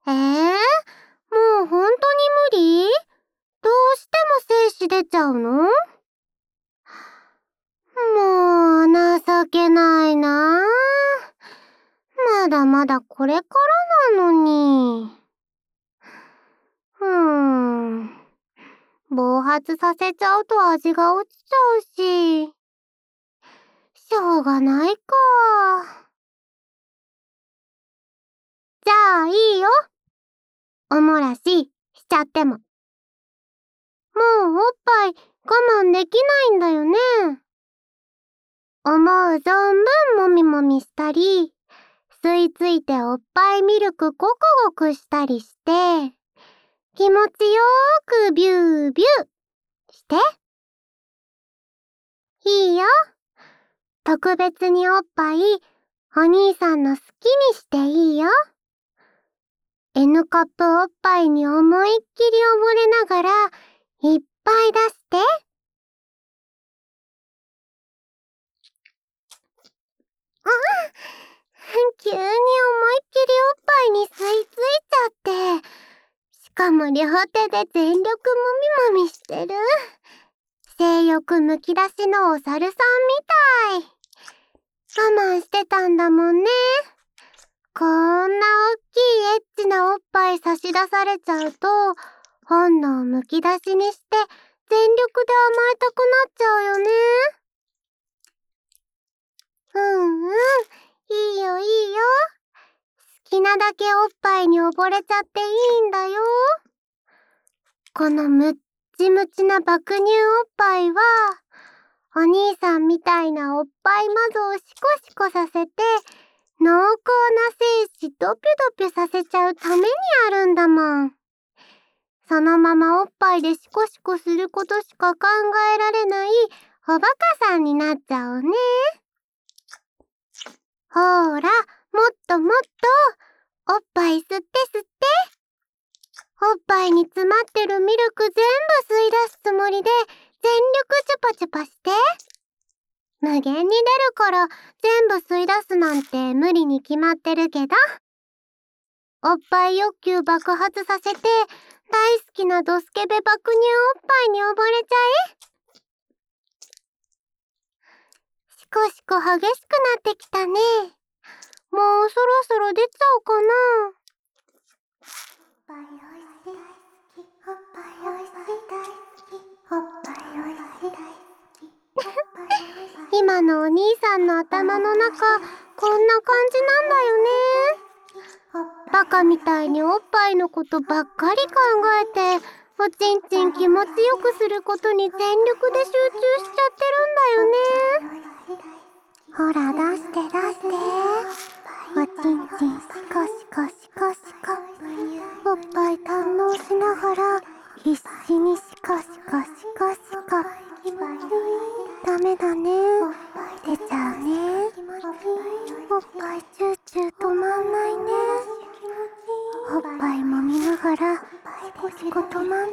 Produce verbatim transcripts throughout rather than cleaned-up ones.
えー、もう本当に無理？どうしても精子出ちゃうの？もう情けないなあ。まだまだこれからなのに。うーん。暴発させちゃうと味が落ちちゃうし。しょうがないか。じゃあいいよ。おもらししちゃっても。もうおっぱい我慢できないんだよね。思う存分もみもみしたり、吸い付いておっぱいミルクごくごくしたりして、気持ちよーくビュービューして。いいよ。特別におっぱい、お兄さんの好きにしていいよ。N カップおっぱいに思いっきり溺れながら、いっぱい出して。あ急に思いっきりおっぱいに吸い付いちゃって、しかも両手で全力もみもみしてる。性欲むき出しのお猿さんみたい。我慢してたんだもんね。こんなおっきいエッチなおっぱい差し出されちゃうと、本能むき出しにして全力で甘えたくなっちゃうよね。うんうん、いいよいいよ。好きなだけおっぱいに溺れちゃっていいんだよ。このむっちむちな爆乳おっぱいは、お兄さんみたいなおっぱい窓をシコシコさせて、濃厚な精子ドピドピさせちゃうためにあるんだもん。そのままおっぱいでシコシコすることしか考えられないおバカさんになっちゃうね。ほーら、もっともっと、おっぱい吸って吸って。おっぱいに詰まってるミルク全部吸い出すつもりで、全力チュパチュパして。無限に出るから全部吸い出すなんて無理に決まってるけど。おっぱい欲求爆発させて、大好きなドスケベ爆乳おっぱいに溺れちゃえ。シコシコ激しくなってきたね。もうそろそろ出ちゃうかな。おっぱいおいしい大好き。おっぱいおいしい大好き。おっぱいおいしい大好き。今のお兄さんの頭の中、こんな感じなんだよね。バカみたいにおっぱいのことばっかり考えて、おちんちん気持ちよくすることに全力で集中しちゃってるんだよね。ほら出して出して。おちんちんシコシコシコシコ。おっぱい堪能しながら必死にシコシコシコシコ。ダメだね。出ちゃうね。おっぱいチューチュー止まんないね。おっぱい揉みながらシコシコ止まんないね。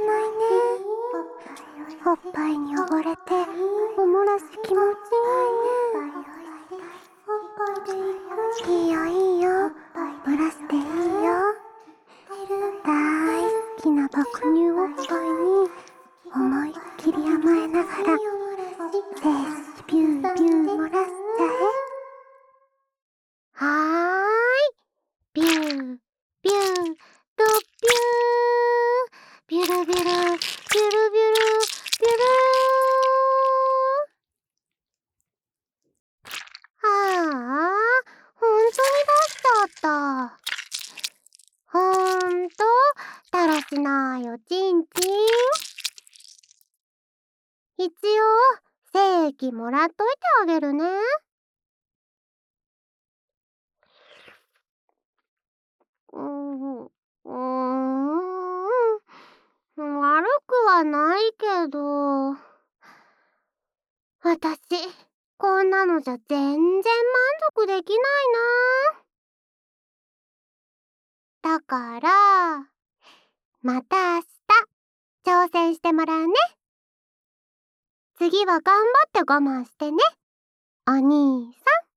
おっぱいに溺れておもらし気持ちいいね。いいよいいよ、漏らしていいよ。大好きな爆乳おっぱいに思いっきり甘えながら精子ビュービュー漏らしちゃえ。はーい、ビュービュードビュー、ビュルビュルビュルビュルビュル。はあ、ほんとに出しちゃった。ほんと、だらしないおちんちん。一応、精液もらっといてあげるね。うーん、うーん、悪くはないけど、私、こんなのじゃ全然満足できないな。だから、また明日、挑戦してもらうね。次は頑張って我慢してね、お兄さん。